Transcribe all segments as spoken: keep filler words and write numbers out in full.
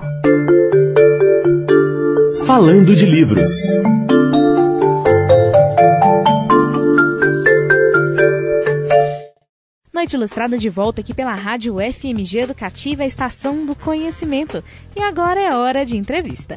Falando de livros. Noite Ilustrada de volta aqui pela Rádio F M G Educativa, a Estação do Conhecimento. E agora é hora de entrevista.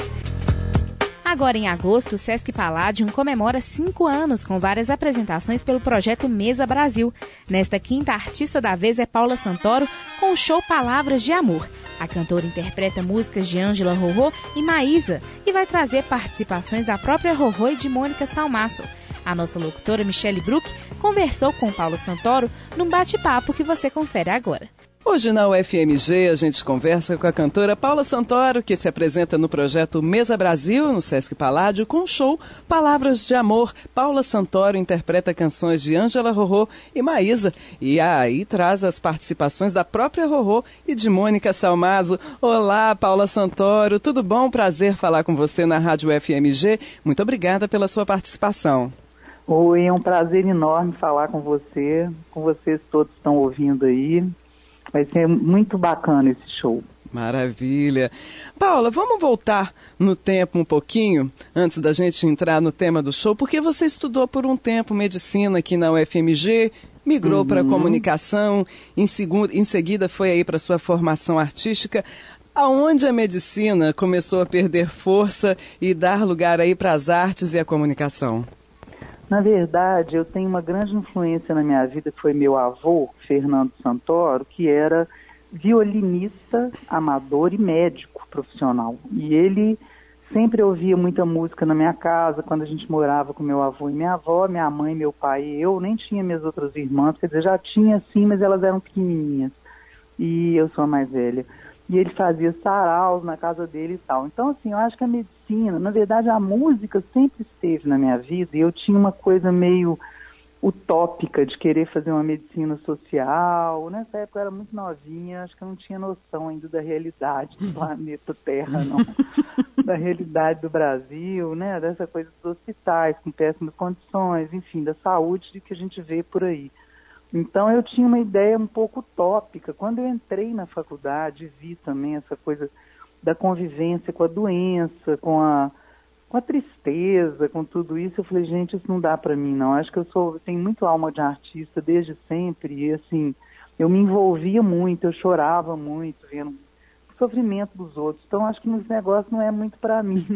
Agora em agosto, o Sesc Palladium comemora cinco anos com várias apresentações pelo projeto Mesa Brasil. Nesta quinta, a artista da vez é Paula Santoro com o show Palavras de Amor. A cantora interpreta músicas de Ângela Rorô e Maísa e vai trazer participações da própria Rorô e de Mônica Salmaço. A nossa locutora Michele Bruck conversou com Paula Santoro num bate-papo que você confere agora. Hoje na U F M G a gente conversa com a cantora Paula Santoro, que se apresenta no projeto Mesa Brasil, no Sesc Palladium, com o show Palavras de Amor. Paula Santoro interpreta canções de Ângela Rorô e Maísa, e aí traz as participações da própria Rorô e de Mônica Salmaço. Olá, Paula Santoro, tudo bom? Prazer falar com você na Rádio F M G. Muito obrigada pela sua participação. Oi, é um prazer enorme falar com você, com vocês todos que estão ouvindo aí. Vai ser muito bacana esse show. Maravilha. Paula, vamos voltar no tempo um pouquinho, antes da gente entrar no tema do show, porque você estudou por um tempo medicina aqui na U F M G, migrou uhum. para comunicação, em, segundo, em seguida foi aí para sua formação artística. Aonde a medicina começou a perder força e dar lugar aí para as artes e a comunicação? Na verdade, eu tenho uma grande influência na minha vida, que foi meu avô, Fernando Santoro, que era violinista, amador e médico profissional. E ele sempre ouvia muita música na minha casa, quando a gente morava com meu avô e minha avó, minha mãe, meu pai e eu, nem tinha minhas outras irmãs, quer dizer, já tinha sim, mas elas eram pequenininhas. E eu sou a mais velha. E ele fazia saraus na casa dele e tal. Então, assim, eu acho que a medicina, na verdade, a música sempre esteve na minha vida e eu tinha uma coisa meio utópica de querer fazer uma medicina social. Nessa época eu era muito novinha, acho que eu não tinha noção ainda da realidade do planeta Terra, não. Da realidade do Brasil, né? Dessa coisa dos hospitais com péssimas condições, enfim, da saúde de que a gente vê por aí. Então eu tinha uma ideia um pouco utópica. Quando eu entrei na faculdade, vi também essa coisa da convivência com a doença, com a, com a tristeza, com tudo isso, eu falei, gente, isso não dá para mim, não. Acho que eu sou, tenho muito alma de artista desde sempre, e assim, eu me envolvia muito, eu chorava muito vendo o sofrimento dos outros. Então acho que esse negócio não é muito para mim,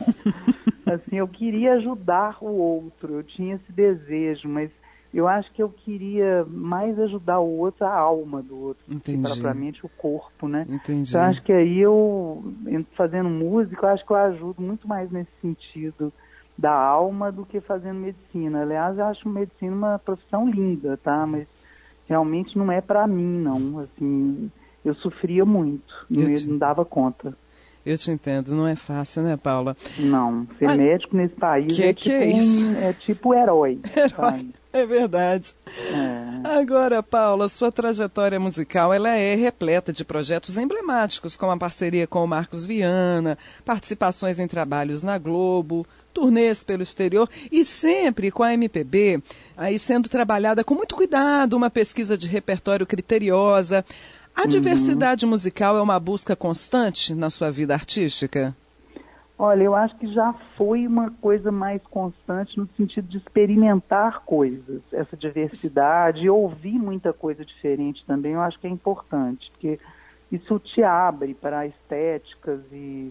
não. Assim, eu queria ajudar o outro, eu tinha esse desejo, mas eu acho que eu queria mais ajudar o outro, a alma do outro, propriamente o corpo, né? Entendi. Então, acho que aí eu, fazendo música, eu acho que eu ajudo muito mais nesse sentido da alma do que fazendo medicina. Aliás, eu acho medicina uma profissão linda, tá? Mas realmente não é pra mim, não. Assim, eu sofria muito, não, te... não dava conta. Eu te entendo, não é fácil, né, Paula? Não, ser ah, médico nesse país que é, que tipo é, isso? Um, é tipo herói. Herói. Sabe? É verdade. É. Agora, Paula, sua trajetória musical ela é repleta de projetos emblemáticos, como a parceria com o Marcos Viana, participações em trabalhos na Globo, turnês pelo exterior e sempre com a M P B, aí sendo trabalhada com muito cuidado, uma pesquisa de repertório criteriosa. A uhum. diversidade musical é uma busca constante na sua vida artística? Olha, eu acho que já foi uma coisa mais constante no sentido de experimentar coisas, essa diversidade, ouvir muita coisa diferente também, eu acho que é importante, porque isso te abre para estéticas e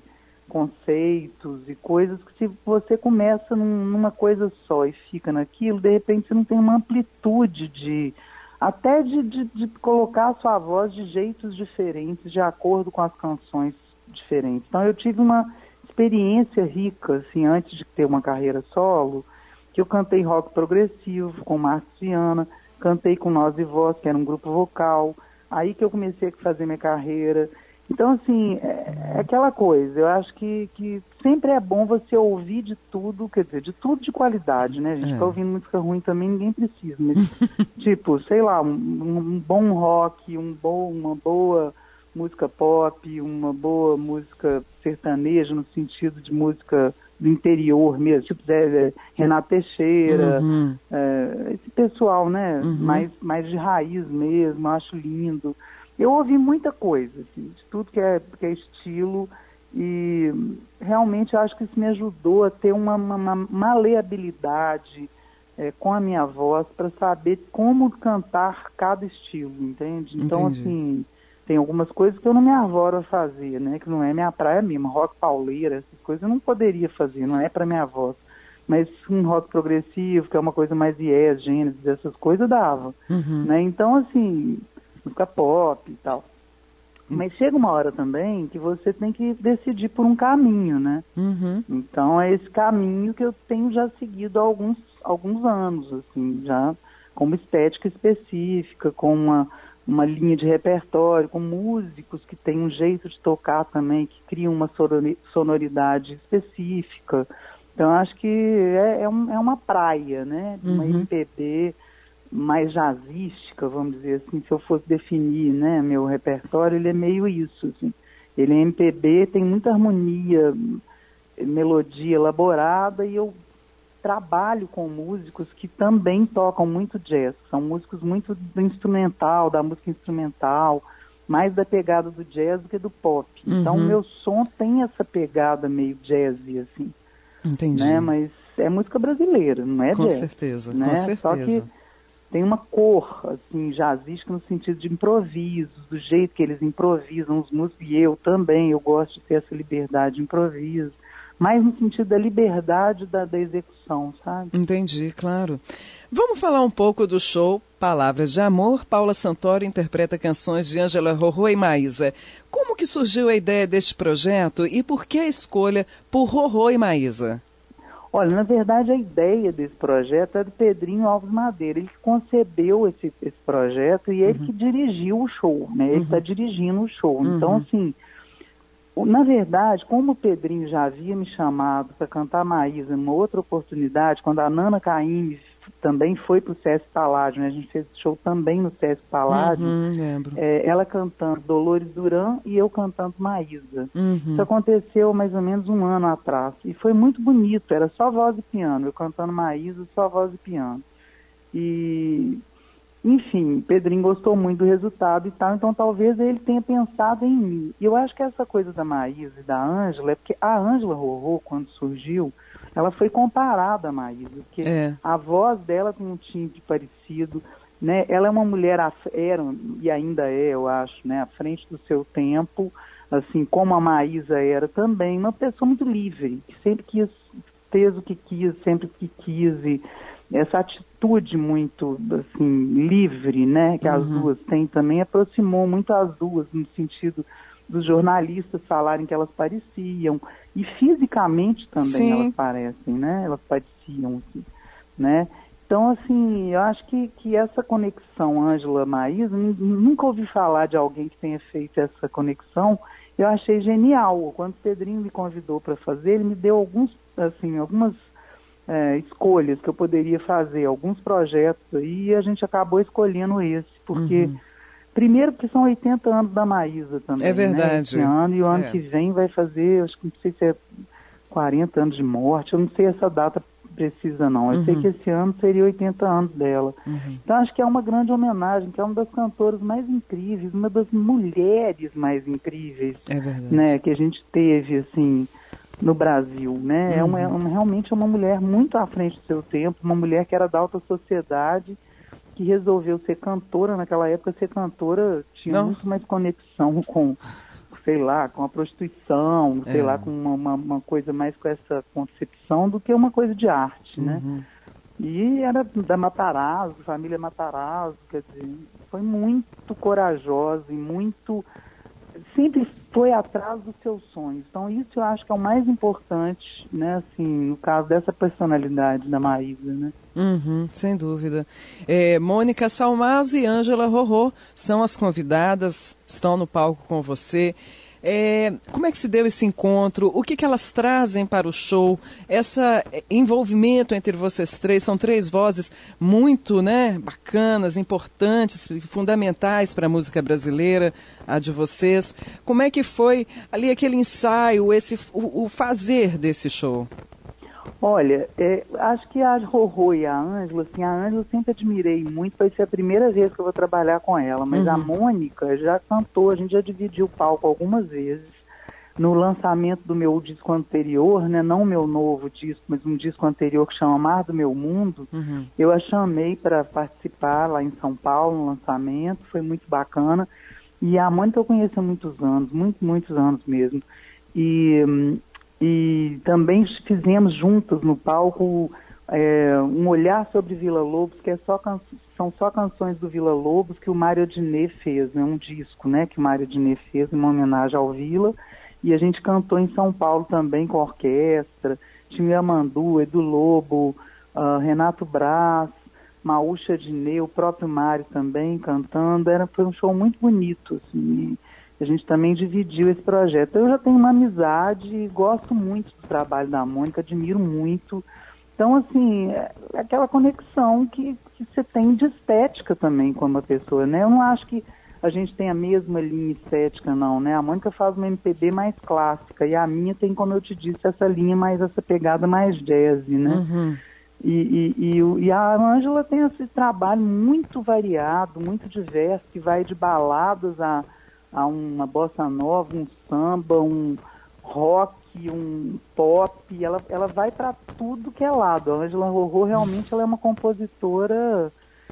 conceitos e coisas que se você começa num, numa coisa só e fica naquilo, de repente você não tem uma amplitude de, até de, de, de colocar a sua voz de jeitos diferentes, de acordo com as canções diferentes. Então eu tive uma experiência rica, assim, antes de ter uma carreira solo, que eu cantei rock progressivo com Marcos Viana, cantei com Nós e Voz, que era um grupo vocal, aí que eu comecei a fazer minha carreira. Então, assim, é, é aquela coisa, eu acho que, que sempre é bom você ouvir de tudo, quer dizer, de tudo de qualidade, né? A gente é. Fica ouvindo música ruim também, ninguém precisa, mas, tipo, sei lá, um, um bom rock, um bom, uma boa música pop, uma boa música sertaneja, no sentido de música do interior mesmo, tipo Zé, Renato Teixeira, uhum. é, esse pessoal, né, uhum. mais, mais de raiz mesmo, eu acho lindo. Eu ouvi muita coisa, assim, de tudo que é, que é estilo, E realmente eu acho que isso me ajudou a ter uma, uma, uma maleabilidade é, com a minha voz para saber como cantar cada estilo, entende? Então, Entendi. assim, tem algumas coisas que eu não me arvoro a fazer, né? Que não é minha praia mesmo, rock pauleira, essas coisas eu não poderia fazer, não é para minha voz. Mas um rock progressivo, que é uma coisa mais Yes, Gênesis, essas coisas dava, Uhum. né? Então, assim, música pop e tal. Mas chega uma hora também que você tem que decidir por um caminho, né? Uhum. Então é esse caminho que eu tenho já seguido há alguns, alguns anos, assim, já com uma estética específica, com uma, uma linha de repertório, com músicos que têm um jeito de tocar também, que criam uma sonoridade específica. Então acho que é, é, um, é uma praia, né? Uma Uhum. M P B mais jazzística, vamos dizer assim, se eu fosse definir, né, meu repertório, ele é meio isso, assim. Ele é M P B, tem muita harmonia, melodia elaborada, e eu trabalho com músicos que também tocam muito jazz, são músicos muito do instrumental, da música instrumental, mais da pegada do jazz do que do pop. Uhum. Então o meu som tem essa pegada meio jazzy, assim. Entendi. Né, mas é música brasileira, não é com jazz. certeza, né? com certeza. Só que tem uma cor, assim, jazzística no sentido de improvisos, do jeito que eles improvisam os músicos, e eu também, eu gosto de ter essa liberdade de improviso, mas no sentido da liberdade da, da execução, sabe? Entendi, claro. Vamos falar um pouco do show Palavras de Amor. Paula Santoro interpreta canções de Ângela Rorô e Maísa. Como que surgiu a ideia deste projeto e por que a escolha por Rorô e Maísa? Olha, na verdade a ideia desse projeto é do Pedrinho Alves Madeira. Ele que concebeu esse, esse projeto e ele uhum. que dirigiu o show, né? Ele está uhum. dirigindo o show. Uhum. Então, assim, na verdade, como o Pedrinho já havia me chamado para cantar Maísa numa outra oportunidade, quando a Nana Caymmi também foi para o Sesc Paládio, né? A gente fez show também no Sesc Paládio, uhum, lembro. É, ela cantando Dolores Duran e eu cantando Maísa. Uhum. Isso aconteceu mais ou menos um ano atrás e foi muito bonito, era só voz e piano, eu cantando Maísa, só voz e piano. E, enfim, Pedrinho gostou muito do resultado e tal, então talvez ele tenha pensado em mim. E eu acho que essa coisa da Maísa e da Ângela, é porque a Ângela Rorô, quando surgiu, ela foi comparada à Maísa, porque é. a voz dela tem um timbre parecido, né? Ela é uma mulher, era e ainda é, eu acho, né, à frente do seu tempo, assim como a Maísa era também, uma pessoa muito livre, que sempre quis, fez o que quis, sempre que quis, e essa atitude muito, assim, livre, né, que uhum. as duas têm também, aproximou muito as duas, no sentido dos jornalistas falarem que elas pareciam, e fisicamente também Sim. elas parecem, né, elas pareciam, assim, né. Então, assim, eu acho que, que essa conexão Ângela-Maísa, nunca ouvi falar de alguém que tenha feito essa conexão, eu achei genial. Quando o Pedrinho me convidou para fazer, ele me deu alguns, assim, algumas é, escolhas que eu poderia fazer, alguns projetos aí, e a gente acabou escolhendo esse, porque, uhum. primeiro, porque são oitenta anos da Maísa também, é verdade. Né, esse ano, e o ano é. que vem vai fazer, acho que não sei se é quarenta anos de morte, eu não sei essa data precisa não, eu uhum. sei que esse ano seria oitenta anos dela. Uhum. Então acho que é uma grande homenagem, que é uma das cantoras mais incríveis, uma das mulheres mais incríveis, é verdade. Né, que a gente teve, assim, no Brasil, né? Uhum. É, uma, é uma, realmente é uma mulher muito à frente do seu tempo, uma mulher que era da alta sociedade, que resolveu ser cantora. Naquela época ser cantora tinha não. muito mais conexão com, sei lá, com a prostituição, sei é. lá, com uma, uma, uma coisa mais com essa concepção do que uma coisa de arte, uhum. né? E era da Matarazzo, família Matarazzo, quer dizer, foi muito corajosa e muito... sempre foi atrás dos seus sonhos. Então isso eu acho que é o mais importante, né, assim, no caso dessa personalidade da Maísa, né? Uhum, sem dúvida. É, Mônica Salmazo e Ângela Rorô são as convidadas, estão no palco com você. É, como é que se deu esse encontro? O que, que elas trazem para o show? Esse envolvimento entre vocês três, são três vozes muito, né, bacanas, importantes, fundamentais para a música brasileira, a de vocês. Como é que foi ali aquele ensaio, esse, o, o fazer desse show? Olha, é, acho que a Rorô e a Ângela, assim, a Ângela eu sempre admirei muito, vai ser a primeira vez que eu vou trabalhar com ela, mas uhum. a Mônica já cantou, a gente já dividiu o palco algumas vezes, no lançamento do meu disco anterior, né, não o meu novo disco, mas um disco anterior que chama Mar do Meu Mundo, uhum. eu a chamei para participar lá em São Paulo, no lançamento, foi muito bacana. E a Mônica eu conheço há muitos anos, muitos, muitos anos mesmo. E, e também fizemos juntas no palco é, um olhar sobre Vila Lobos, que é só can... são só canções do Vila Lobos que o Mário Adnet fez, né, um disco, né, que o Mário Adnet fez em uma homenagem ao Vila. E a gente cantou em São Paulo também com a orquestra, tinha Amandu, Edu Lobo, uh, Renato Braz, Maúcha Adnet, o próprio Mário também cantando. Era, foi um show muito bonito, assim, e a gente também dividiu esse projeto. Eu já tenho uma amizade, gosto muito do trabalho da Mônica, admiro muito. Então, assim, é aquela conexão que, que você tem de estética também com uma pessoa, né? Eu não acho que a gente tem a mesma linha estética, não, né? A Mônica faz uma M P B mais clássica e a minha tem, como eu te disse, essa linha mais, essa pegada mais jazz, né? Uhum. E, e, e, e a Ângela tem esse trabalho muito variado, muito diverso, que vai de baladas a, a uma bossa nova, um samba, um rock, um pop, ela, ela vai para tudo que é lado. A Ângela Rorô realmente ela é uma compositora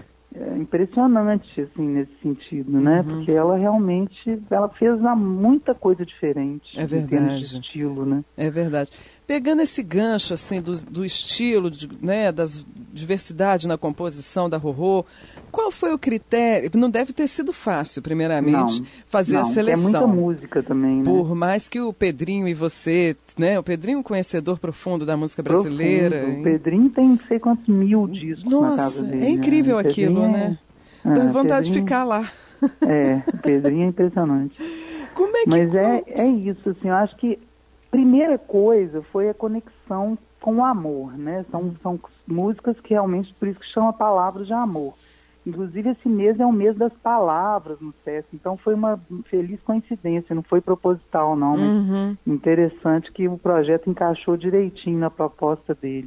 É impressionante, assim, nesse sentido, né? Uhum. Porque ela realmente, ela fez muita coisa diferente. É verdade. Em termos de estilo, né? É verdade. Pegando esse gancho, assim, do, do estilo, de, né, das diversidade na composição da Rorô, qual foi o critério? Não deve ter sido fácil, primeiramente, não, fazer não, a seleção. É muita música também, né? Por mais que o Pedrinho e você, né? O Pedrinho é um conhecedor profundo da música brasileira. Profundo. O Pedrinho tem não sei quantos mil discos Nossa, na casa dele. É incrível, né? aquilo, né? É... Dá Ah, vontade Pedrinho... de ficar lá. É, o Pedrinho é impressionante. Como é que... Mas é, é isso, assim, eu acho que a primeira coisa foi a conexão com o amor, né? São, são músicas que realmente, por isso que chama Palavras de Amor. Inclusive, esse mês é o mês das palavras no SESC, então foi uma feliz coincidência, não foi proposital, não, mas uhum. interessante que o projeto encaixou direitinho na proposta deles.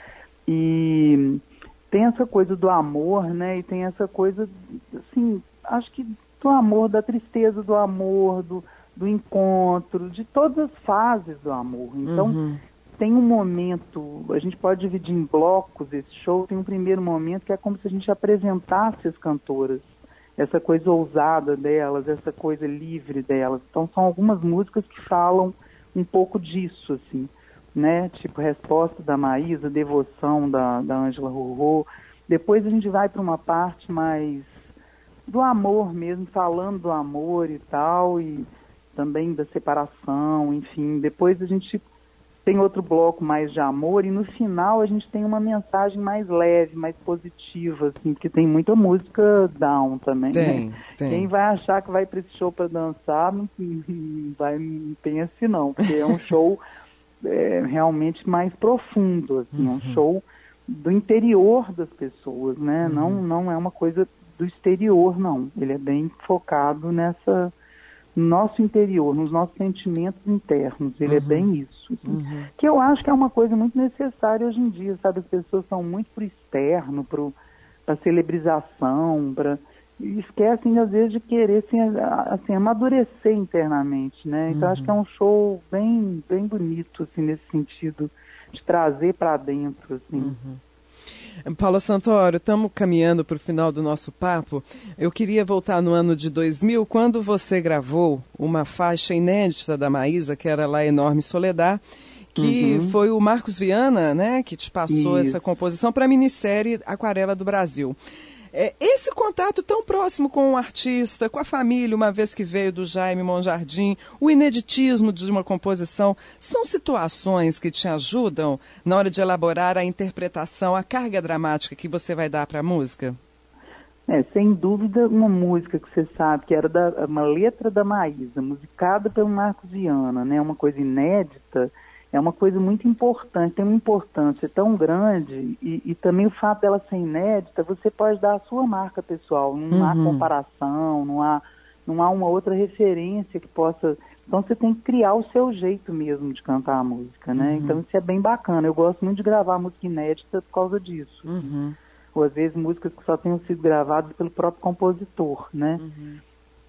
E tem essa coisa do amor, né, e tem essa coisa, assim, acho que do amor, da tristeza do amor, do, do encontro, de todas as fases do amor. Então, uhum. tem um momento, a gente pode dividir em blocos esse show, tem um primeiro momento que é como se a gente apresentasse as cantoras, essa coisa ousada delas, essa coisa livre delas. Então são algumas músicas que falam um pouco disso, assim, né? Tipo Resposta da Maísa, Devoção da, da Ângela Rorô. Depois a gente vai para uma parte mais do amor mesmo, falando do amor e tal, e também da separação, enfim. Depois a gente tem outro bloco mais de amor e no final a gente tem uma mensagem mais leve, mais positiva, assim, porque tem muita música down também. Tem, né? tem. Quem vai achar que vai para esse show para dançar, não, vai, não pense não, porque é um show é, realmente mais profundo, assim, uhum. um show do interior das pessoas, né? Uhum. Não, não é uma coisa do exterior, não. Ele é bem focado nessa... no nosso interior, nos nossos sentimentos internos, ele uhum. é bem isso. Assim, uhum. que eu acho que é uma coisa muito necessária hoje em dia, sabe? As pessoas são muito pro externo, para a celebrização, para e esquecem, às vezes, de querer assim, assim, amadurecer internamente, né? Então, uhum. acho que é um show bem, bem bonito, assim, nesse sentido, de trazer para dentro, assim. Uhum. Paula Santoro, estamos caminhando para o final do nosso papo. Eu queria voltar no ano de dois mil, quando você gravou uma faixa inédita da Maísa, que era La Enorme Soledad, que uhum. foi o Marcos Viana, né, que te passou Isso. essa composição para a minissérie Aquarela do Brasil. É, esse contato tão próximo com o artista, com a família, uma vez que veio do Jaime Monjardim, o ineditismo de uma composição, são situações que te ajudam na hora de elaborar a interpretação, a carga dramática que você vai dar para a música? É, sem dúvida, uma música que você sabe que era da, uma letra da Maísa, musicada pelo Marcos Viana, né, uma coisa inédita, é uma coisa muito importante, tem uma importância tão grande e, e também o fato dela ser inédita, você pode dar a sua marca pessoal, não uhum. há comparação, não há, não há uma outra referência que possa... Então você tem que criar o seu jeito mesmo de cantar a música, né? Uhum. Então isso é bem bacana, eu gosto muito de gravar música inédita por causa disso. Uhum. Ou às vezes músicas que só tenham sido gravadas pelo próprio compositor, né? Uhum.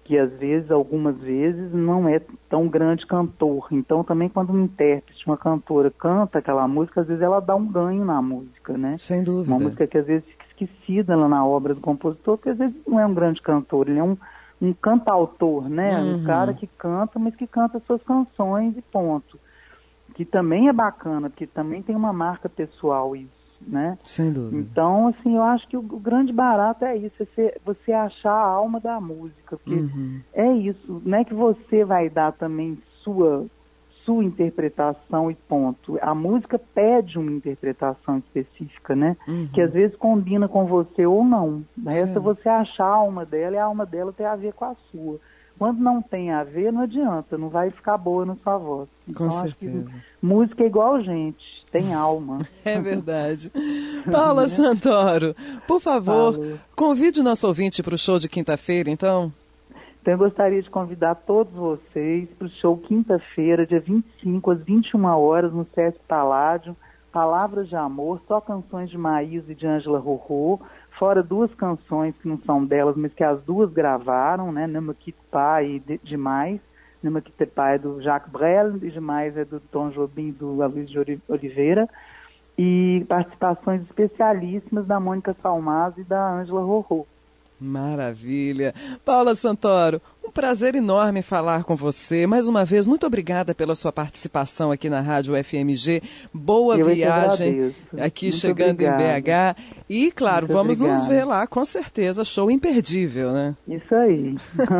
que às vezes, algumas vezes, não é tão grande cantor. Então, também quando um intérprete, uma cantora, canta aquela música, às vezes ela dá um ganho na música, né? Sem dúvida. Uma música que às vezes fica esquecida lá na obra do compositor, porque às vezes não é um grande cantor, ele é um, um cantautor, né? Uhum. Um cara que canta, mas que canta suas canções e ponto. Que também é bacana, porque também tem uma marca pessoal isso, né? Sem dúvida. Então, assim, eu acho que o, o grande barato é isso, você, você achar a alma da música, porque Uhum. é isso, não é que você vai dar também sua, sua interpretação e ponto. A música pede uma interpretação específica, né? Uhum. Que às vezes combina com você ou não. Resta Sim. você achar a alma dela e a alma dela tem a ver com a sua. Quando não tem a ver, não adianta, não vai ficar boa na sua voz. Com então, certeza. acho que música é igual gente, tem alma. É verdade. Paula Santoro, por favor, Falo. convide o nosso ouvinte para o show de quinta-feira, então. Então eu gostaria de convidar todos vocês para o show quinta-feira, dia vinte e cinco, às vinte e uma horas, no Sesc Paládio, Palavras de Amor, só canções de Maísa e de Ângela Rorô, fora duas canções que não são delas, mas que as duas gravaram, né? Nema Kitpa e de, Demais. Nema Kitpa é do Jacques Brel e Demais é do Tom Jobim e do Aloysio de Oliveira. E participações especialíssimas da Mônica Salmazo e da Ângela Rorô. Maravilha. Paula Santoro, um prazer enorme falar com você. Mais uma vez, muito obrigada pela sua participação aqui na Rádio F M G. Boa Eu viagem aqui muito chegando obrigada. em B H. E, claro, Muito vamos obrigada. nos ver lá, com certeza. Show imperdível, né? Isso aí.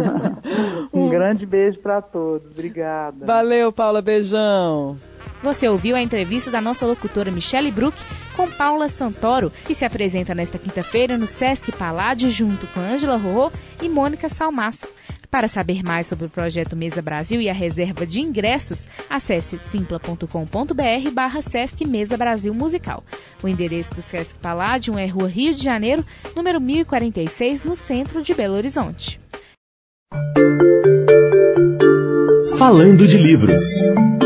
Um grande beijo para todos. Obrigada. Valeu, Paula. Beijão. Você ouviu a entrevista da nossa locutora Michele Bruck com Paula Santoro, que se apresenta nesta quinta-feira no Sesc Paládio junto com Ângela Rorô e Mônica Salmaço. Para saber mais sobre o projeto Mesa Brasil e a reserva de ingressos, acesse simpla ponto com ponto br barra Sesc Mesa Brasil Musical. O endereço do Sesc Paládio é Rua Rio de Janeiro, número mil e quarenta e seis, no centro de Belo Horizonte. Falando de livros.